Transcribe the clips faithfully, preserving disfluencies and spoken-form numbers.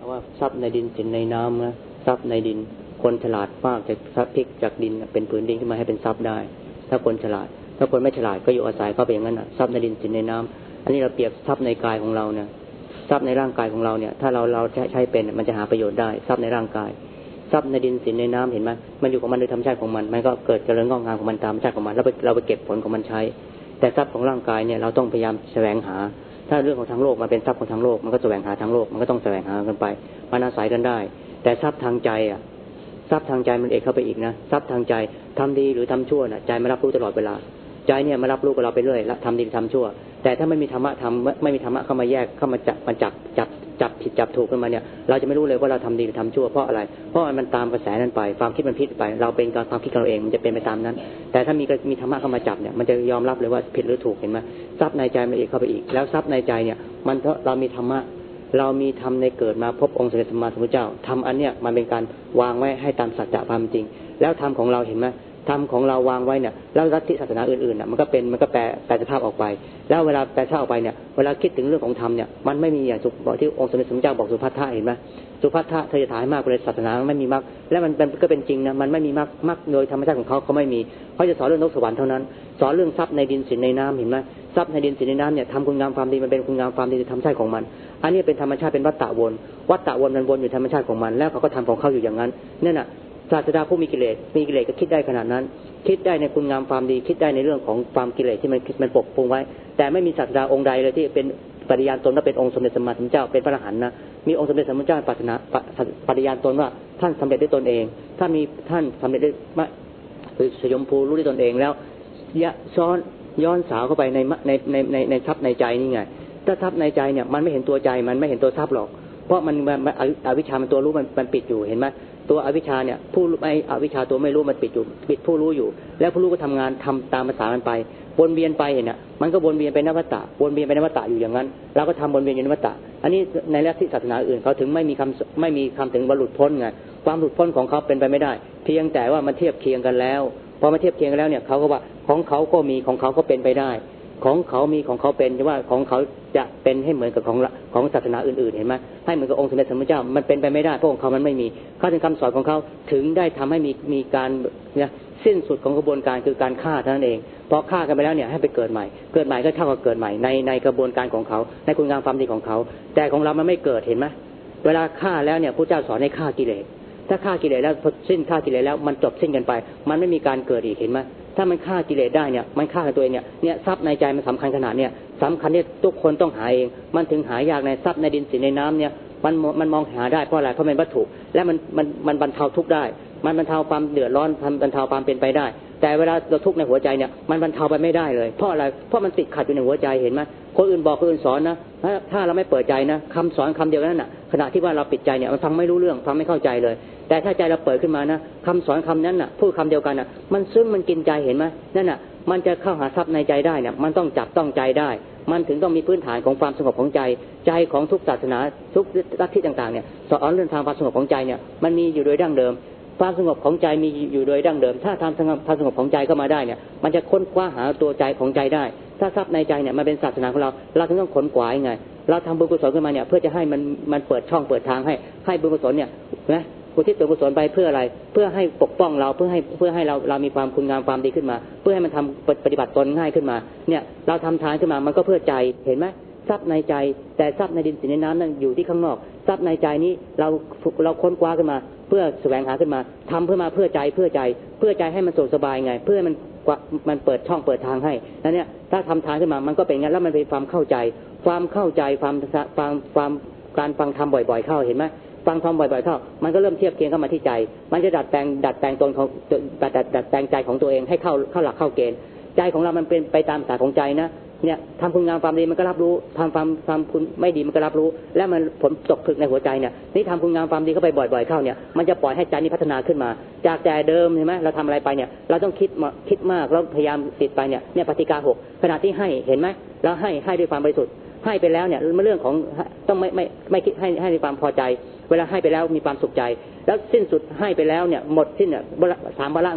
ว่าทรัพย์ในดินสินในน้ำนะทรัพย์ในดินคนฉลาดมากจะทรัพย์พลิกจากดินเป็นผืนดินขึ้นมาให้เป็นทรัพย์ได้ถ้าคนฉลาดถ้าคนไม่ฉลาดก็อยู่อาศัยเข้าไปอย่างนั้นนะทรัพย์ในดินสินในน้ำอันนี้เราเปรียบทรัพย์ในกายของเราเนี่ยทรัพย์ในร่างกายของเราเนี่ยถ้าเราเราใช้เป็นมันจะหาประโยชน์ได้ทรัพย์ในร่างกายทรัพย์ในดินสินในน้ำเห็นไหมมันอยู่ของมันโดยธรรมชาติของมันมันก็เกิดเจริญงอกงามของมันตามธรรมชาติของมันแล้วเราไปเก็บผลของมันใช้แต่ทรัพย์ของร่างกายเนี่ยเราต้องพยายามแสวงหาถ้าเรื่องของทางโลกมันเป็นทรัพย์ของทางโลกมันก็แสวงหาทางโลกมันก็ต้องแสวงหากันไปมันอาศัยกันได้แต่ทรัพย์ทางใจอ่ะทรัพย์ทางใจมันเอกเข้าไปอีกนะทรัพย์ทางใจทำดีหรือทำชั่วน่ะใจมันรับรู้ตลอดเวลาใจเนี่ยมันรับรู้กับเราไปเรื่อยทำดีทำชั่วแต่ถ้าไม่มีธรรมะทำไม่มีธรรมะเข้ามาแยกเข้ามาจับมันจับจับจับผิดจับถูกกันมาเนี่ยเราจะไม่รู้เลยว่าเราทำดีหรือทำชั่วเพราะอะไรเพราะมันตามกระแสนั้นไปความคิดมันผิดไปเราเป็นการความคิดของเราเองมันจะเป็นไปตามนั้นแต่ถ้ามีมีธรรมะเข้ามาจับเนี่ยมันจะยอมรับเลยว่าผิดหรือถูกเห็นไหมทรัพย์ในใจมันเอกเข้าไปอีกแล้วทรัพย์ในใจเนี่ยมันเพราะเรามีธรรมะเรามีธรรมในเกิดมาพบองค์สมเด็จสัมมาสัมพุทธเจ้าธรรมอันเนี้ยมันเป็นการวางไว้ให้ตามสัจจะความจริงแล้วธรรมของเราเห็นไหมธรรมของเราวางไว้เนี่ยแล้วลัทธิศาสนาอื่นๆน่ะมันก็เป็นมันก็แปลแปลสภาพออกไปแล้วเวลาแปลสภาพออกไปเนี่ยเวลาคิดถึงเรื่องของธรรมเนี่ยมันไม่มีอย่างที่องค์สมเด็จสัมมาสัมพุทธเจ้าบอกสุภัททะเห็นไหมสุภัททะเธอจะถ่ายมากเลยศาสนาไม่มีมรรคและมันเป็นก็เป็นจริงนะมันไม่มีมรรคมรรคโดยธรรมชาติของเขาเขาไม่มีเขาจะสอนเรื่องนรกสวรรค์เท่านั้นสอนเรื่องทรัพย์ในดินสินในน้ำเห็นไหมทรัพย์ในดินสินในน้ำเนี่ยทำคุณงามความดีมันเป็นคุณงามความดีธรรมชาติของมันอันนี้เป็นธรรมชาติเป็นวัฏฏะวนวัฏฏะวนมันวนอยู่ธรรมชาติของมันแล้วเขาก็ทำของเขาอยู่อย่างนั้นนั่นน่ะศาสดาผู้มีกิเลสมีกิเลสก็คิดได้ขนาดนั้นคิดได้ในคุณงามความดีคิดได้ในเรื่องของความกิเลสที่มันมันปกปรุงไว้แต่ไม่มีศาสดาองค์ใดเลยที่เป็นปฏิญาณตนว่าเป็นองค์สมเด็จสัมมาสัมพุทธเจ้าเป็นพระอรหันต์นะมีองค์สมเด็จสัมมาสัมพุทธเจ้าปรารถนาปฏิญาณตนว่าท่านสำเร็จด้วยตนเองถ้ามีท่านสำเร็จด้วยสยมภูรู้ด้วยตนเองแล้วย้อนย้อนสาวเข้าไปในในในในในทรัพย์ในใจนี่ไงถ้าทรัพย์ในใจเนี่ยมันไม่เห็นตัวใจมันไม่เห็นตัวทรัพย์หรอกเพราะมันอวิชชามันตัวรู้มันมันปิดอยู่เห็นไหมตัวอวิชชาเนี่ยผู้ไอ้อวิชชาตัวไม่รู้มันปิดอยู่ปิดผู้รู้อยู่แล้วผู้รู้ก็ทำงานทำตามภาษามันไปวนเวียนไปเห็นน่ะมันก็วนเวียนไปนวัฏฏะวนเวียนไปนวัฏฏะอยู่อย่างนั้นเราก็ทำวนเวียนอยู่ในวัฏฏะอันนี้ในลัทธิศาสนาอื่นเขาถึงไม่มีคำไม่มีคำถึงบรรลุพ้นไงความหลุดพ้นของเขาเป็นไปไม่ได้เพียงแต่ว่ามันเทียบเคียงกันแล้วพอมาเทียบเคียงกันแล้วเนี่ยเขาก็ว่าของเขาก็มีของเขาก็เป็นไปได้ของเขามีของเขาเป็นแต่ว่าของเขาจะเป็นให้เหมือนกับของของศาสนาอื่นๆเห็นไหมให้เหมือนกับองค์สมเด็จสัมมาสัมพุทธเจ้ามันเป็นไปไม่ได้เพราะของเขามันไม่มีข้าถึงคำสอนของเขาถึงได้ทำให้มีมีการเนี่ยสิ้นสุดของกระบวนการคือการฆ่าเท่านั้นเองพอฆ่ากันไปแล้วเนี่ยให้ไปเกิดใหม่เกิดใหม่ก็เท่ากับเกิดใหม่ในในกระบวนการของเขาในคุณงามความดีของเขาแต่ของเรามันไม่เกิดเห็นไหมเวลาฆ่าแล้วเนี่ยพระเจ้าสอนให้ฆ่ากิเลสถ้าฆ่ากิเลสแล้วสิ้นฆ่ากิเลสแล้วมันจบสิ้นกันไปมันไม่มีการเกิดอีกเห็นไหมถ้ามันฆ่ากิเลสได้เนี่ยมันฆ่าตัวเองเนี่ยเนี่ยทรัพย์ในใจมันสำคัญขนาดเนี่ยสำคัญที่ทุกคนต้องหาเองมันถึงหายากในทรัพย์ในดินสินในน้ำเนี่ยมันมันมองหาได้เพราะอะไรเพราะเป็นวัตถุและมันมันมันบรรเทาทุกข์ได้มันบรรเทาความเดือดร้อนบรรเทาความเป็นไปได้แต่เวลาเราทุกข์ในหัวใจเนี่ยมันบรรเทาไปไม่ได้เลยเพราะอะไรเพราะมันติดขัดอยู่ในหัวใจเห็นไหมคนอื่นบอกคนอื่นสอนนะถ้าเราไม่เปิดใจนะคำสอนคำเดียวนั้นน่ะขณะที่ว่าเราปิดใจเนี่ยมันฟังไม่รู้เรื่องฟังไม่เข้าใจเลยแต่ถ้าใจเราเปิดขึ้นมานะคำสอนคำนั้นน่ะพูดคำเดียวกันน่ะมันซึ้งมันกินใจเห็นไหมนั่นน่ะมันจะเข้าหาทรัพย์ในใจได้เนี่ยมันต้องจับต้องใจได้มันถึงต้องมีพื้นฐานของความสงบของใจใจของทุกศาสนาทุกลัทธิต่างๆเนี่ยสอนเรื่องทางความสงบของใจเนี่ยมันมีอยู่โดยดั้งเดิมความสงบของใจมีอยู่โดยดั้งเดิมถ้าทำความสงบของใจเข้ามาได้เนี่ยมันจะค้นคว้าหาตัวใจของใจได้ถ้าทรัพย์ในใจเนี่ยมันเป็นศาสนาของเราเราถึงต้องขนขวายไงเราทำบุญกุศลขึ้นมาเนี่ยเพื่อจะให้มันมันเปิดช่องเปิดทางให้ให้บุญกุศลเนี่ยนะอุทิศส่วนกุศลไปเพื่ออะไรเพื่อให้ปกป้องเราเพื่อให้เพื่อให้เราเรามีความคุณงามความดีขึ้นมาเพื่อให้มันทำปฏิบัติตนง่ายขึ้นมาเนี่ยเราทำทานขึ้นมามันก็เพื่อใจเห็นไหมทรัพย์ในใจแต่ทรัพย์ในดินสินในน้ำนั่นอยู่ที่ข้างนอกทรัพย์ในใจนี้เราเราค้นคว้าขึ้นมาเพื่อแสวงหาขึ้นมาทำเพื่อมาเพื่อใจเพื่อใจเพื่อใจให้มันสุขสบายไงเพื่อให้มันมันเปิดช่องเปิดทางให้นั่นเนี่ยถ้าทำทานขึ้นมามันก็เป็นงั้นแล้วมันเป็นความเข้าใจความเข้าใจความความความการฟังธรรมบ่อยๆเข้าเห็นไหมฟังธรรมบ่อยๆเข้ามันก็เริ่มเทียบเคียงเข้ามาที่ใจมันจะดัดแปลงดัดแปลงตนของดัดดัดแปลงใจของตัวเองให้เข้าเข้าหลักเข้าเกณฑ์ใจของเรามันเป็นไปตามสายของใจนะเนี่ยทำคุณงามความดีมันก็รับรู้ทำความความคุณไม่ดีมันก็รับรู้และมันผลตกผลึกในหัวใจเนี่ยนี่ทำคุณงามความดีเข้าไปบ่อยๆเข้าเนี่ยมันจะปล่อยให้ใจนี้พัฒนาขึ้นมาจากแต่เดิมใช่ไหมเราทำอะไรไปเนี่ยเราต้องคิดมาคิดมากแล้วพยายามติดไปเนี่ยเนี่ยปฏิกาหกขณะที่ให้เห็นไหมแล้วให้ให้ด้วยความบริสุทธิ์ให้ไปแล้วเนี่ยมันเรื่องของต้องไม่ไม่ไม่คิดให้ให้ด้วยความพอใจเวลาให้ไปแล้วมีความสุขใจแล้วสิ้นสุดให้ไปแล้วเนี่ยหมดสิ้นเนี่ยสามวาระไง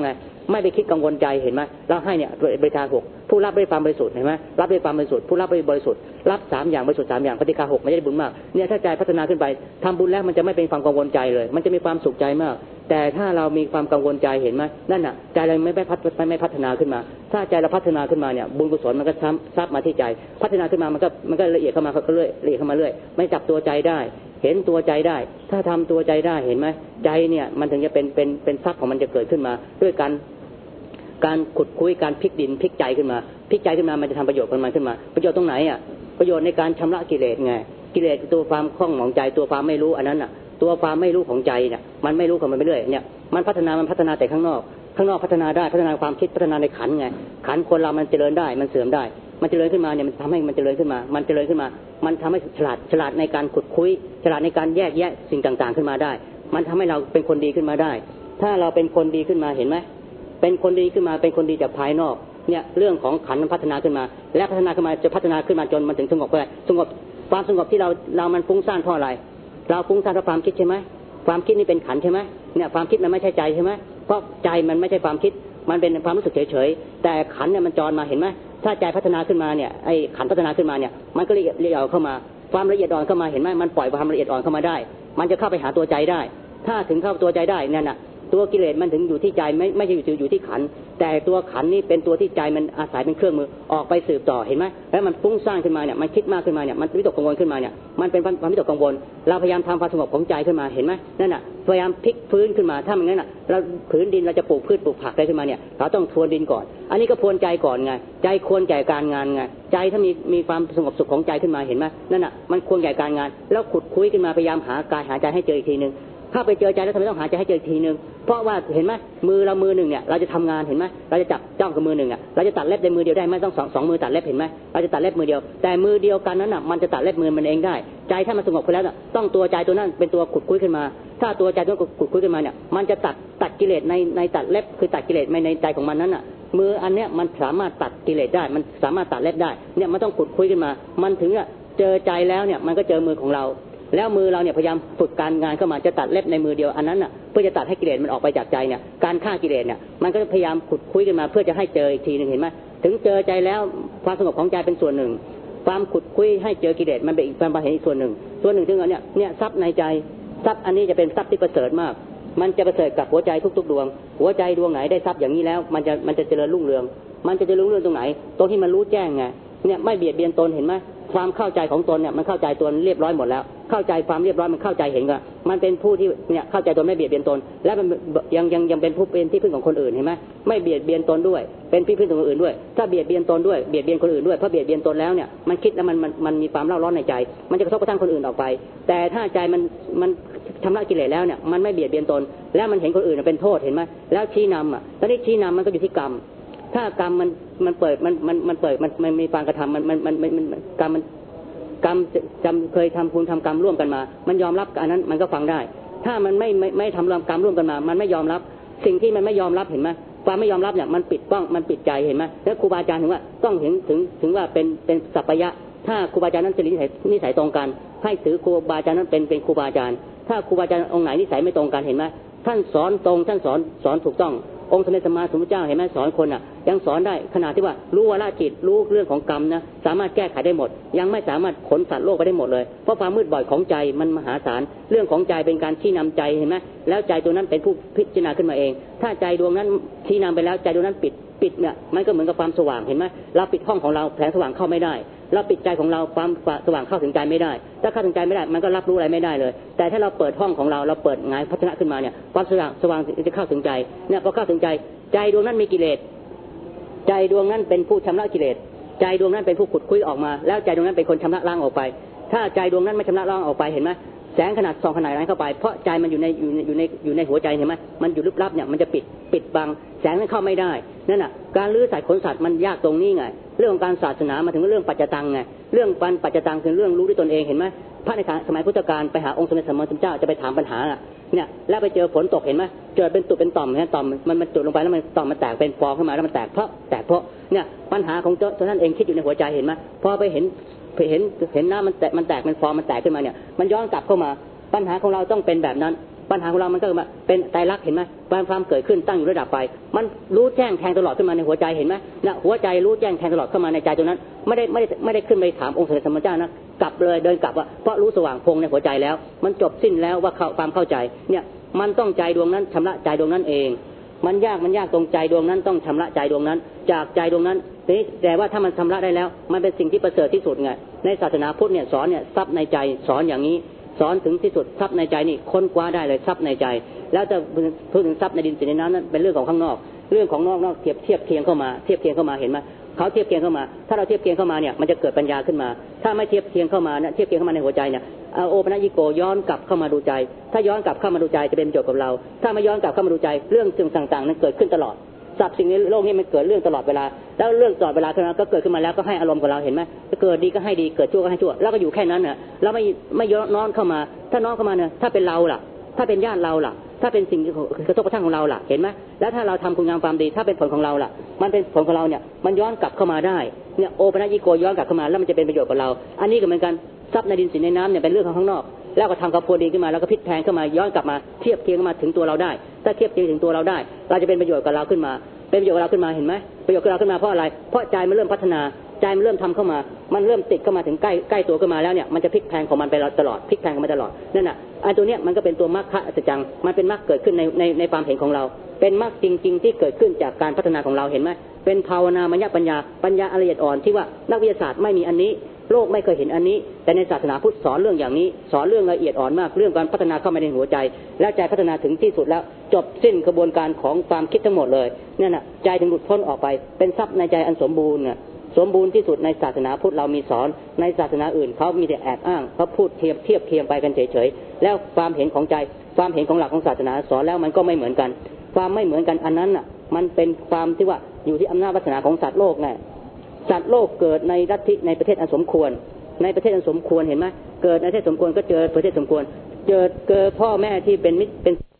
ไม่ไปคิดกังวลใจเห็นไหมเราให้เนี่ยบริการหกผู้รับด้วยความบริสุทธิ์เห็นไหมรับด้วยความบริสุทธิ์ผู้รับด้วยบริสุทธิ์รับสามอย่างบริสุทธิ์สามอย่างปฏิฆาหกไม่ได้บุญมากเนี่ยถ้าใจพัฒนาขึ้นไปทำบุญแล้วมันจะไม่เป็นความกังวลใจเลยมันจะมีความสุขใจมากแต่ถ้าเรามีความกังวลใจเห็นไหมนั่นน่ะใจเราไม่พัฒไม่พัฒนาขึ้นมาถ้าใจเราพัฒนาขึ้นมาเนี่ยบุญกุศลมันก็ซับมาที่ใจพัฒนาขึ้นมามันก็มันก็ละเอียดเข้ามาก็เรื่อยละเอียดเข้ามาเรื่อยไม่จับตัวใจได้เห็นตัวใจได้ถ้าทำตัวใจได้เห็นไหมใจเนี่ยมันถึงจะเป็นเป็นเป็นทรัพย์ของมันจะเกิดขึ้นมาด้วยการการขุดคุยการพลิกดินพลิกใจขึ้นมาพลิกใจขึ้นมามันจะทำประโยชน์กับมันขึ้นมาประโยชน์ตรงไหนอ่ะประโยชน์ในการชำระกิเลสไงกิเลสตัวความคล่องหมองใจตัวความไม่รู้อันนั้นอ่ะตัวความไม่รู้ของใจเนี่ยมันไม่รู้ของมันไปเรื่อยเนี่ยมันพัฒนามันพัฒนาแต่ข้างนอกข้างนอกพัฒนาได้พัฒนาความคิดพัฒนาในขันไงขันคนเรามันเจริญได้มันเสื่อมได้มันเจริญขึ้นมาเนี่ยมันทำให้มันเจริญขึ้นมามันเจริญขึ้นมามันทำให้ฉลาดฉลาดในการขุดคุยฉลาดในการแยกแยะสิ่งต่างๆขึ้นมาได้มันทำให้เราเป็นคนดีขึ้นมาได้ถ้าเราเป็นคนดีขึ้นมาเห็นไหมเป็นคนดีขึ้นมาเป็นคนดีจากภายนอกเนี่ยเรื่องของขันมันพัฒนาขึ้นมาและพัฒนาขึ้นมาจะพัฒนาขึ้นมาจนมันถึงสงบได้สงบความสงบที่เราเรามันฟุ้งซ่านเพราะอะไรเราฟุ้งซ่านเพราะความคิดใช่ไหมความคิดนี่เป็นขันใช่ไหมเนี่ยความคิดมันไม่ใช่ใจใช่ไหมเพราะใจมันไม่ใช่ความคิดมันเป็นความรู้สึกเฉยๆแต่ขันเนี่ยมันจรมาเห็นไหมถ้าใจพัฒนาขึ้นมาเนี่ยไอ้ขันพัฒนาขึ้นมาเนี่ยมันก็ละเอียดละเอียดเข้ามาความละเอียดอ่อนเข้ามาเห็นไหมมันปล่อยความละเอียดอ่อนเข้ามาได้มันจะเข้าไปหาตัวใจได้ถ้าถึงเข้าตัวใจได้นั่นน่ะตัวกิเลสมันถึงอยู่ที่ใจไม่ไม่ใช่อยู่อยู่ที่ขันแต่ตัวขันนี่เป็นตัวที่ใจมันอาศัยเป็นเครื่องมือออกไปสืบต่อเห็นไหมแล้วมันฟุ้งซ่านขึ้นมาเนี่ยมันคิดมากขึ้นมาเนี่ยมันวิตกกังวลขึ้นมาเนี่ยมันเป็นความวิตกกังวลเราพยายามทำความสงบของใจขึ้นมาเห็นไหมนั่นน่ะพยายามพลิกพื้นขึ้นมาถ้ามันงั้นน่ะเราผืนดินเราจะปลูกพืชปลูกผักได้ขึ้นมาเนี่ยเราต้องทวนดินก่อนอันนี้ก็พรวนใจก่อนไงใจควรแก่การงานไงใจถ้ามีมีความสงบสุขของใจขึ้นมาเห็นไหมนั่นน่ะมันควรแก่การงานแล้วขุดคุยขึ้นมาพยายามหากายหาใจให้เจออีกทีนึงถ้าไปเจอใจแล้วทำไมต้องหาใจให้เจออีกทีนึงเพราะว่าเห็นไหมมือเรามือหนึ่งเนี่ยเราจะทำงานเห็นไหมเราจะจับจ้องกับมือหนึ่งอ่ะเราจะตัดเล็บในมือเดียวได้ไม่ต้องสองสองมือตัดเล็บเห็นไหมเราจะตัดเล็บมือเดียวแต่มือเดียวกันนั้นอ่ะมันจะตัดเล็บมือมันเองได้ใจถ้ามันสงบไปแล้วต้องตัวใจตัวนั้นเป็นตัวขุดคุยขึ้นมาถ้าตัวใจตัวขุดคุยขึ้นมาเนี่ยมันจะตัดตัดกิเลสในในตัดเล็บคือตัดกิเลสในใจของมันนั้นอ่ะมืออันเนี้ยมันสามารถตัดกิเลสได้มันสามารถตัดเล็บได้เนี่ยมันต้องขุดคุยขึ้นมามันถึงอ่ะเจอใจแล้วเนี่ยมันก็เจอมือของเราแล้วมือเราเนี่ยพยายามฝึกการงานเข้ามาจะตัดเล็บในมือเดียวอันนั้นน่ะเพื่อจะตัดให้กิเลสมันออกไปจากใจเนี่ยการฆ่ากิเลสเนี่ยมันก็พยายามขุดคุยกันมาเพื่อจะให้เจออีกทีนึงเห็นไหมถึงเจอใจแล้วความสงบของใจเป็นส่วนหนึ่งความขุดคุยให้เจอกิเลสมันเป็นอีกความเห็นอีกส่วนหนึ่งส่วนหนึ่งถึงอันเนี้ยเนี่ยทรัพย์ในใจทรัพย์อันนี้จะเป็นทรัพย์ที่ประเสริฐมากมันจะประเสริฐกับหัวใจทุกๆดวงหัวใจดวงไหนได้ทรัพย์อย่างนี้แล้วมันจะมันจะเจริญรุ่งเรืองมันจะเจริญรุ่งเรืองตรงไหนตรงที่มันรู้แจ้งไงเนี่ยไม่เบียดเบียนตนเห็นไหมความเข้าใจของตนเนี่ยมันเข้าใจตนเรียบร้อยหมดแล้วเข้าใจความเรียบร้อยมันเข้าใจเห็นก็มันเป็นผู้ที่เนี่ยเข้าใจตนไม่เบียดเบียนตนและมันยังยังยังเป็นผู้เป็นที่พึ่งของคนอื่นเห็นไหมไม่เบียดเบียนตนด้วยเป็นที่พึ่งของคนอื่นด้วยถ้าเบียดเบียนตนด้วยเบียดเบียนคนอื่นด้วยเพราะเบียดเบียนตนแล้วเนี่ยมันคิดแล้วมันมันมันมีความเล่าร้อนในใจมันจะกระทบกระทั่งคนอื่นออกไปแต่ถ้าใจมันมันชำระกิเลสแล้วเนี่ยมันไม่เบียดเบียนตนแล้วมันเห็นคนอื่นเป็นโทษเห็นไหมแล้วชี้นำอ่ะตอนนี้ชี้นำมันก็อยู่ที่กรรมถ้ากรรมมันมันเปิดมันมันมันเปิดมันมันมีการกระทำมันมันมันมันกรรมมันกรรมจำเคยทำคุณทำกรรมร่วมกันมามันยอมรับอันนั้นมันก็ฟังได้ถ้ามันไม่ไม่ไม่ทำรวมกรรมร่วมกันมามันไม่ยอมรับสิ่งที่มันไม่ยอมรับเห็นไหมความไม่ยอมรับเนี่ยมันปิดป้องมันปิดใจเห็นไหมแล้วครูบาอาจารย์ถึงว่าต้องเห็นถึงถึงว่าเป็นเป็นสัพพยะถ้าครูบาอาจารย์นั้นจะนิสัยนิสัยตรงกันให้ถือครูบาอาจารย์นั้นเป็นเป็นครูบาอาจารย์ถ้าครูบาอาจารย์องค์ไหนนิสัยไม่ตรงกันเห็นไหมท่านสอนตรงท่านสอนสอนถูกต้ององค์สมเด็จสัมมาสัมพุทธเจ้าเห็นไหมสอนคนอ่ะยังสอนได้ขนาดที่ว่ารู้วาระจิตรู้เรื่องของกรรมนะสามารถแก้ไขได้หมดยังไม่สามารถขนสัตว์โลกไปได้หมดเลยเพราะความมืดบอดของใจมันมหาศาลเรื่องของใจเป็นการชี้นำใจเห็นไหมแล้วใจตัวนั้นเป็นผู้พิจารณาขึ้นมาเองถ้าใจดวงนั้นชี้นำไปแล้วใจดวงนั้นปิดปิดเนี่ยมันก็เหมือนกับความสว่างเห็นไหมเราปิดห้องของเราแสงสว่างเข้าไม่ได้เราปิดใจของเราความสว่างเข้าถึงใจไม่ได้ถ้าเข้าถึงใจไม่ได้มันก็รับรู้อะไรไม่ได้เลยแต่ถ้าเราเปิดห้องของเราเราเปิดงานพัฒนาขึ้นมาเนี่ยความสว่างสว่างจะเข้าถึงใจเนี่ยพอเข้าถึงใจใจดวงนั้นมีกิเลสใจดวงนั้นเป็นผู้ชำระกิเลสใจดวงนั้นเป็นผู้ขุดคุยออกมาแล้วใจดวงนั้นเป็นคนชำระล้างออกไปถ้าใจดวงนั้นไม่ชำระล้างออกไปเห็นไหมแสงขนาดส่องขนาดนั้นเข้าไปเพราะใจมันอยู่ในอยู่ในอยู่ในอยู่ในหัวใจเห็นไหมมันอยู่ลึกลับเนี่ยมันจะปิดปิดบังแสงนั้นเข้าไม่ได้นั่นน่ะการลื้อสายขนสัตว์มันยากตรงนี้ไงเรื่องของการศาสนามาถึงเรื่องปัจจตังไงเรื่องปัญปัจจตังคือเรื่องรู้ด้วยตนเองเห็นไหมพระในสมัยพุทธกาลไปหาองค์สมเด็จสัมมาสัมพุทธเจ้าจะไปถามปัญหาเนี่ยแล้วไปเจอฝนตกเห็นไหมเกิดเป็นตุ่มเป็นต่อมเนี่ยต่อมมันมันจุดลงไปแล้วมันต่อมมันแตกเป็นฟองขึ้นมาแล้วมันแตกเพราะแตกเพราะเนี่ยปัญหาของตัวนั้นเองคิดอยู่ในหัวใจเห็นไหมพอไปเห็นไปเห็นเห็นน้ำมันแตกมันแตกเป็นฟองมันแตกขึ้นมาเนี่ยมันย้อนกลับเข้ามาปัญหาของเราต้องเป็นแบบนั้นปัญหาของเรามันก็มาเป็นไตรลักษณ์เห็นไหมความเกิดขึ้นตั้งอยู่ระดับไปมันรู้แจ้งแทงตลอดขึ้นมาในหัวใจเห็นไหมนะหัวใจรู้แจ้งแทงตลอดเข้ามาในใจตรงนั้นไม่ได้ไม่ได้ไม่ได้ขึ้นไปถามองค์สมเด็จพระสัมมาสัมพุทธเจ้านะกลับเลยเดินกลับว่าเพราะรู้สว่างพงในหัวใจแล้วมันจบสิ้นแล้วว่าความเข้าใจเนี่ยมันต้องใจดวงนั้นชำระใจดวงนั้นเองมันยากมันยากตรงใจดวงนั้นต้องชำระใจดวงนั้นจากใจดวงนั้นนี่แต่ว่าถ้ามันชำระได้แล้วมันเป็นสิ่งที่ประเสริฐที่สุดไงในศาสนาพุทธเนี่ยสอนเนี่ยทรัพย์ในใจสอนอย่างนี้สอนถึงที่สุดทรัพย์ในใจนี่ค้นคว้าได้เลยทรัพย์ในใจแล้วจะพูดถึงทรัพย์ในดินสินในน้ำนั้นเป็นเรื่องของข้างนอกเรื่องของนอกนอกเทียบเทียบเคียงเข้ามาเทียบเคียงเข้ามาเห็นไหมเขาเทียบเคียงเข้ามาถ้าเราเทียบเคียงเข้ามาเนี่ยมันจะเกิดปัญญาขึ้นมาถ้าไม่เทียบเคียงเข้ามาเนี่ยเทียบเคียงเข้ามาในหัวใจเนี่ยโอปัญญิโกย้อนกลับเข้ามาดูใจถ้าย้อนกลับเข้ามาดูใจจะเป็นประโยชน์กับเราถ้าไม่ย้อนกลับเข้ามาดูใจเรื่องสิ่งต่างๆนั้นเกิดขึ้นตลอดสับสิ่งในโลกนี้มันเกิดเรื่องตลอดเวลาแล้วเรื่องตลอดเวลาเท่านั้นก็เกิดขึ้นมาแล้วก็ให้อารมณ์กับเราเห็นไหมเกิดดีก็ให้ดีเกิดชั่วก็ให้ชั่วแล้วก็อยู่แค่นั้นน่ะเราไม่ไม่ย้อนน้อมเข้ามาถ้าน้อมเข้ามาเนี่ยถ้าเป็นเราล่ะถ้าเป็นญาติเราล่ะถ้าเป็นสิ่งกระทบกระทั่งของเราล่ะเห็นไหมแล้วถ้าเราทำคุณงามความดีถ้าเป็นผลของเราล่ะมันเป็นผลของเราเนี่ยมันย้อนกลับเข้ามาได้เนี่ยโอปัญญิโกย้อนกลับเข้ามาแล้วมันจะเป็นประโยชน์กับเราอันนี้ก็เหมือนกันทรัพย์ในดินสินในน้ำเนี่ยเป็นเรื่องของข้างนอกแล้วก็ทำกับโพดีขึ้นมาแล้วก็พลิกแพลงเข้ามาย้อนกลับมาเทียบเคียงมาถึงตัวเราได้ถ้าเทียบเคียงถึงตัวเราได้เราจะเป็นประโยชน์กับเราขึ้นมาเป็นประโยชน์กับเราขึ้นมาเห็นไหมประโยชน์กับเราขึ้นมาเพราะอะไรเพราะใจมันเริ่มพัฒนาใจมันเริ่มทำเข้ามามันเริ่มติดเข้ามาถึงใกล้ใกล้ตัวขึ้นมาแล้วเนี่ยมันจะพลิกแพลงของมันไปตลอดพลิกแพลงของมันตลอดนั่นน่ะไอ้ตัวเนี้ยมันก็เป็นตัวมรรคอัศจรรย์มันเป็นมรรคเกิดขึ้นในในในความเห็นของเราเป็นมรรคจริงๆที่เกิดขึ้นจากการพัฒนาของเราเห็นไหมเป็นภาวนามัญญปัญญาปัญญาละเอียดอ่อนที่ว่านักวิทยาศาสตร์ไม่มีอันนี้โลกไม่เคยเห็นอันนี้แต่ในศาสนาพุทธสอนเรื่องอย่างนี้สอนเรื่องละเอียดอ่อนมากเรื่องการพัฒนาเข้ามาในหัวใจและใจพัฒนาถึงที่สุดแล้วจบสิ้นกระบวนการของความคิดทั้งหมดเลยเนี่ยนะใจถึงหลุดพ้นออกไปเป็นทรัพย์ในใจอันสมบูรณ์เนี่ยสมบูรณ์ที่สุดในศาสนาพุทธเรามีสอนในศาสนาอื่นเขามีแต่แอบอ้างเขาพูดเทียบเทียบเคียงไปกันเฉยๆแล้วความเห็นของใจความเห็นของหลักของศาสนาสอนแล้วมันก็ไม่เหมือนกันความไม่เหมือนกันอันนั้นน่ะมันเป็นความที่ว่าอยู่ที่อำนาจวาสนาของสัตว์โลกไงสัตว์โลกเกิดในลัทธิในประเทศอันสมควรในประเทศอันสมควรเห็นไหมเกิดในประเทศสมควรก็เจอประเทศสมควรเจอเกิดพ่อแม่ที่เป็นมิตรเป็น